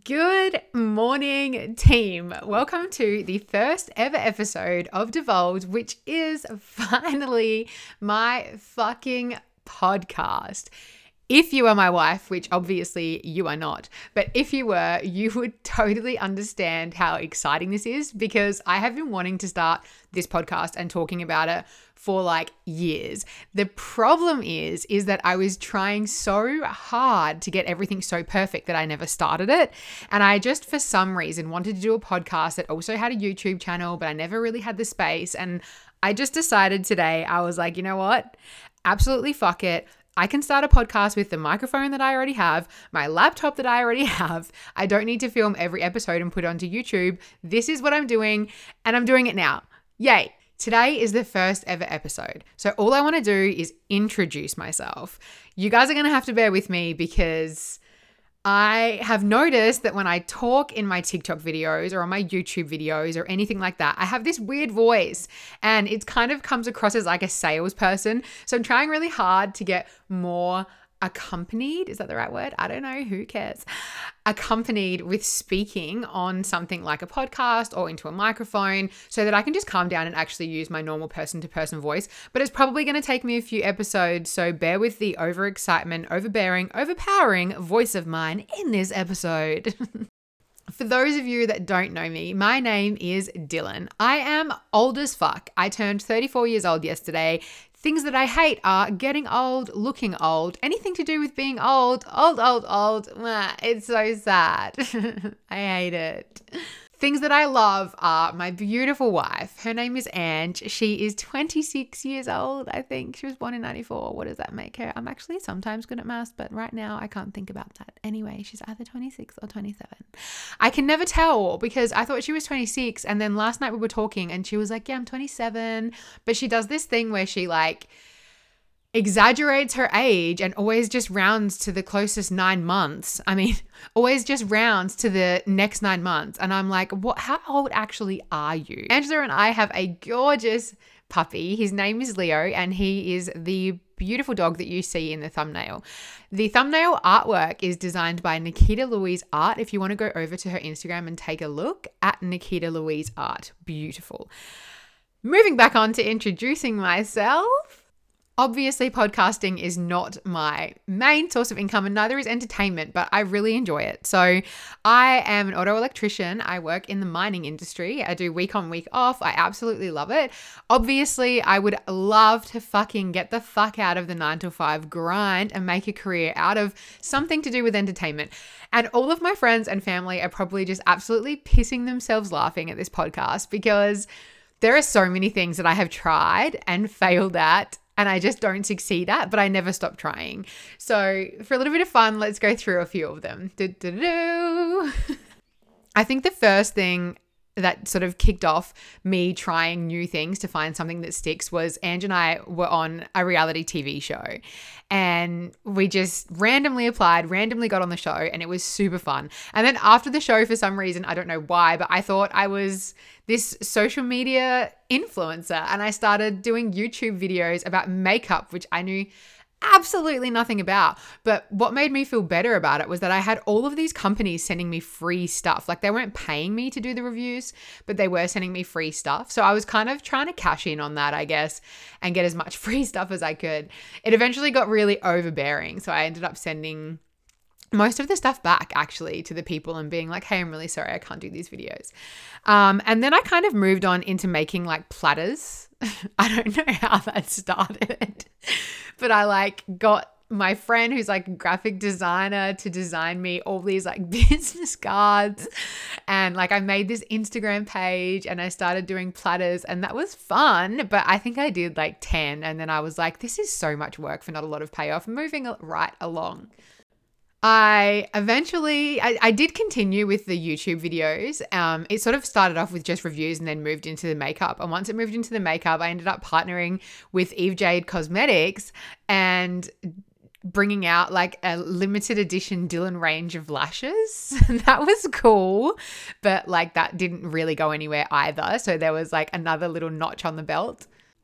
Good morning, team. Welcome to the first ever episode of Divulge, which is finally my fucking podcast. If you are my wife, which obviously you are not, but if you were, you would totally understand how exciting this is because I have been wanting to start this podcast and talking about it for like years. The problem is that I was trying so hard to get everything so perfect that I never started it. And I just, for some reason, wanted to do a podcast that also had a YouTube channel, but I never really had the space. And I just decided today, I was like, you know what? Absolutely fuck it. I can start a podcast with the microphone that I already have, my laptop that I already have. I don't need to film every episode and put it onto YouTube. This is what I'm doing, and I'm doing it now. Yay. Today is the first ever episode. So all I want to do is introduce myself. You guys are going to have to bear with me because I have noticed that when I talk in my TikTok videos or on my YouTube videos or anything like that, I have this weird voice and it kind of comes across as like a salesperson. So I'm trying really hard to get more accompanied. Is that the right word? I don't know. Who cares? Accompanied with speaking on something like a podcast or into a microphone so that I can just calm down and actually use my normal person-to-person voice. But it's probably going to take me a few episodes, so bear with the overexcitement, overbearing, overpowering voice of mine in this episode. For those of you that don't know me, my name is Dylan. I am old as fuck. I turned 34 years old yesterday. Things that I hate are getting old, looking old, anything to do with being old. It's so sad. I hate it. Things that I love are my beautiful wife. Her name is Ange. She is 26 years old, I think. She was born in 94. What does that make her? I'm actually sometimes good at maths, but right now I can't think about that. Anyway, she's either 26 or 27. I can never tell because I thought she was 26. And then last night we were talking and she was like, yeah, I'm 27. But she does this thing where she like exaggerates her age and always just rounds to the closest 9 months. I mean, always just rounds to the next 9 months. And I'm like, what? How old actually are you? Angela and I have a gorgeous puppy. His name is Leo and he is the beautiful dog that you see in the thumbnail. The thumbnail artwork is designed by Nikita Louise Art. If you want to go over to her Instagram and take a look at Nikita Louise Art. Beautiful. Moving back on to introducing myself. Obviously, podcasting is not my main source of income and neither is entertainment, but I really enjoy it. So I am an auto electrician. I work in the mining industry. I do week on, week off. I absolutely love it. Obviously, I would love to fucking get the fuck out of the 9-to-5 grind and make a career out of something to do with entertainment. And all of my friends and family are probably just absolutely pissing themselves laughing at this podcast because there are so many things that I have tried and failed at and I just don't succeed at, but I never stop trying. So for a little bit of fun, let's go through a few of them. I think the first thing that sort of kicked off me trying new things to find something that sticks was Ange and I were on a reality TV show and we just randomly applied, randomly got on the show and it was super fun. And then after the show, for some reason, I don't know why, but I thought I was this social media influencer and I started doing YouTube videos about makeup, which I knew absolutely nothing about. But what made me feel better about it was that I had all of these companies sending me free stuff. Like they weren't paying me to do the reviews, but they were sending me free stuff. So I was kind of trying to cash in on that, I guess, and get as much free stuff as I could. It eventually got really overbearing. So I ended up sending most of the stuff back actually to the people and being like, hey, I'm really sorry, I can't do these videos. And then I kind of moved on into making like platters. I don't know how that started, but I like got my friend who's like a graphic designer to design me all these like business cards. And like I made this Instagram page and I started doing platters and that was fun. But I think I did like 10 and then I was like, this is so much work for not a lot of payoff. Moving right along. I did continue with the YouTube videos. It sort of started off with just reviews and then moved into the makeup. And once it moved into the makeup, I ended up partnering with Eve Jade Cosmetics and bringing out like a limited edition Dylan range of lashes. That was cool, but like that didn't really go anywhere either. So there was like another little notch on the belt.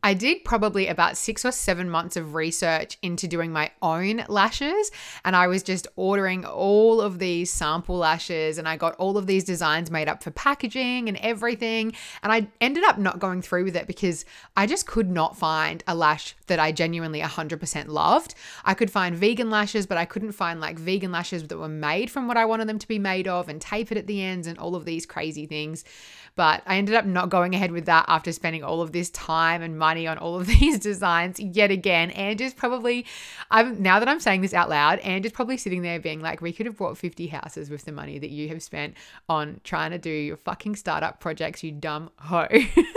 I did probably about 6 or 7 months of research into doing my own lashes, and I was just ordering all of these sample lashes, and I got all of these designs made up for packaging and everything, and I ended up not going through with it because I just could not find a lash that I genuinely 100% loved. I could find vegan lashes, but I couldn't find like vegan lashes that were made from what I wanted them to be made of and tapered at the ends and all of these crazy things. But I ended up not going ahead with that after spending all of this time and money on all of these designs yet again. And just probably, now that I'm saying this out loud, and just probably sitting there being like, we could have bought 50 houses with the money that you have spent on trying to do your fucking startup projects, you dumb hoe.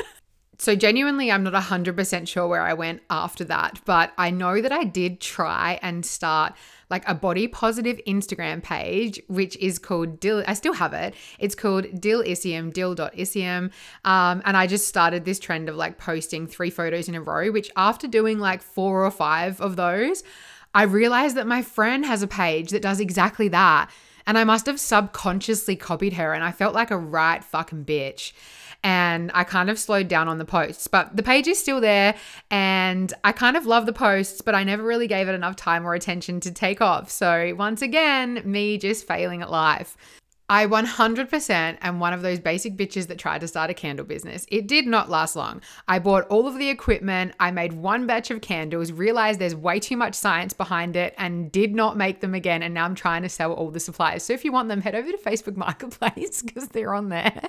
So genuinely, I'm not 100% sure where I went after that, but I know that I did try and start like a body positive Instagram page, which is called Dill. I still have it. It's called Dillisium, dill.isium. And I just started this trend of like posting 3 photos in a row, which after doing like 4 or 5 of those, I realized that my friend has a page that does exactly that. And I must have subconsciously copied her, and I felt like a right fucking bitch. And I kind of slowed down on the posts, but the page is still there and I kind of love the posts, but I never really gave it enough time or attention to take off. So once again, me just failing at life. I 100% am one of those basic bitches that tried to start a candle business. It did not last long. I bought all of the equipment. I made one batch of candles, realized there's way too much science behind it, and did not make them again. And now I'm trying to sell all the supplies. So if you want them, head over to Facebook Marketplace because they're on there.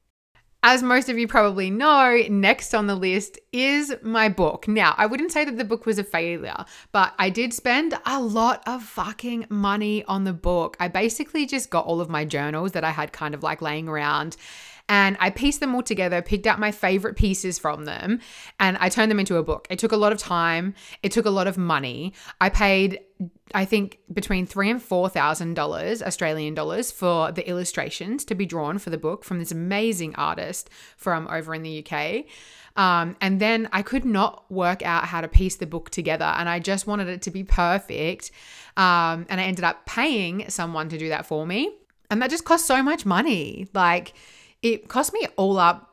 As most of you probably know, next on the list is my book. Now, I wouldn't say that the book was a failure, but I did spend a lot of fucking money on the book. I basically just got all of my journals that I had kind of like laying around, and I pieced them all together, picked out my favorite pieces from them, and I turned them into a book. It took a lot of time. It took a lot of money. I paid, I think, between $3,000 and $4,000 Australian dollars for the illustrations to be drawn for the book from this amazing artist from over in the UK. And then I could not work out how to piece the book together, and I just wanted it to be perfect. And I ended up paying someone to do that for me. And that just cost so much money. Like, it cost me all up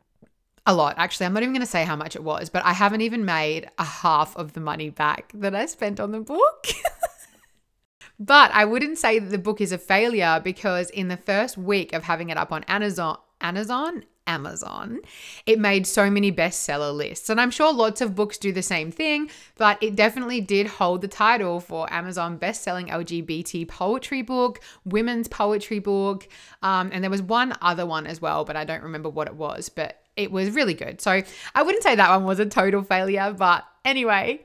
a lot. Actually, I'm not even going to say how much it was, but I haven't even made a half of the money back that I spent on the book. But I wouldn't say that the book is a failure because in the first week of having it up on Amazon, it made so many bestseller lists. And I'm sure lots of books do the same thing, but it definitely did hold the title for Amazon best-selling LGBT poetry book, women's poetry book, and there was one other one as well, but I don't remember what it was, but it was really good. So I wouldn't say that one was a total failure, but anyway.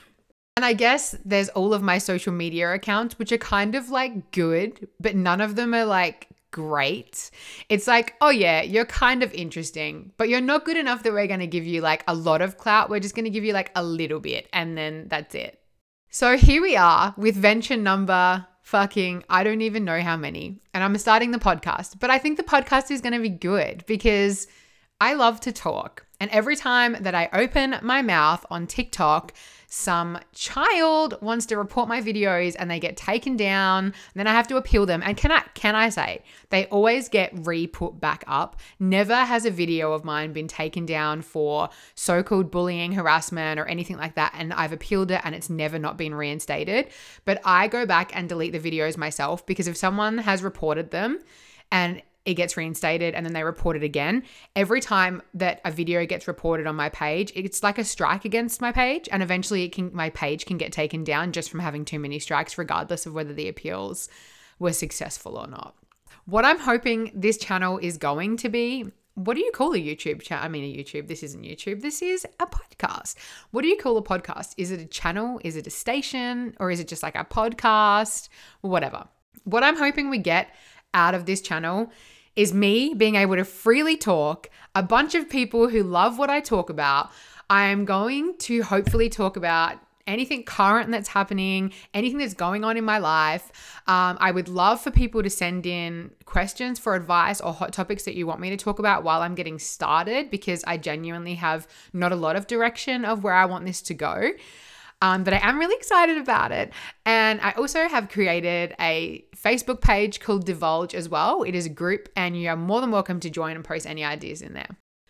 And I guess there's all of my social media accounts, which are kind of like good, but none of them are like great. It's like, oh yeah, you're kind of interesting, but you're not good enough that we're going to give you like a lot of clout. We're just going to give you like a little bit, and then that's it. So here we are with venture number fucking, I don't even know how many, and I'm starting the podcast, but I think the podcast is going to be good because I love to talk. And every time that I open my mouth on TikTok, some child wants to report my videos and they get taken down, and then I have to appeal them. And can I say, they always get re-put back up. Never has a video of mine been taken down for so-called bullying, harassment, or anything like that. And I've appealed it and it's never not been reinstated. But I go back and delete the videos myself because if someone has reported them and it gets reinstated and then they report it again, every time that a video gets reported on my page, it's like a strike against my page, and eventually my page can get taken down just from having too many strikes, regardless of whether the appeals were successful or not. What I'm hoping this channel is going to be, what do you call a YouTube channel? I mean, a YouTube, this isn't YouTube, this is a podcast. What do you call a podcast? Is it a channel? Is it a station? Or is it just like a podcast? Whatever. What I'm hoping we get out of this channel is me being able to freely talk, a bunch of people who love what I talk about. I am going to hopefully talk about anything current that's happening, anything that's going on in my life. I would love for people to send in questions for advice or hot topics that you want me to talk about while I'm getting started, because I genuinely have not a lot of direction of where I want this to go. But I am really excited about it. And I also have created a Facebook page called Divulge as well. It is a group and you are more than welcome to join and post any ideas in there.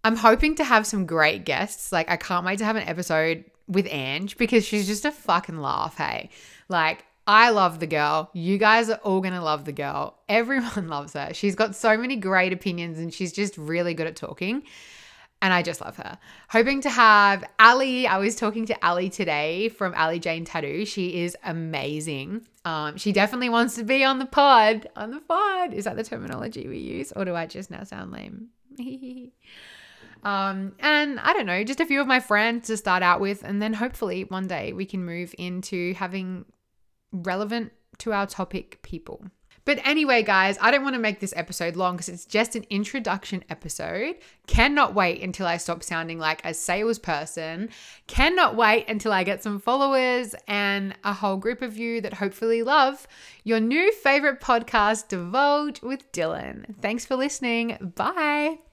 I'm hoping to have some great guests. Like, I can't wait to have an episode with Ange because she's just a fucking laugh, hey? Like, I love the girl. You guys are all going to love the girl. Everyone loves her. She's got so many great opinions and she's just really good at talking. And I just love her. Hoping to have Ali. I was talking to Ali today from Ali Jane Tattoo. She is amazing. She definitely wants to be on the pod. On the pod. Is that the terminology we use? Or do I just now sound lame? And I don't know, just a few of my friends to start out with. And then hopefully one day we can move into having relevant to our topic people. But anyway, guys, I don't want to make this episode long because it's just an introduction episode. Cannot wait until I stop sounding like a salesperson. Cannot wait until I get some followers and a whole group of you that hopefully love your new favorite podcast, Divulge with Dylan. Thanks for listening. Bye.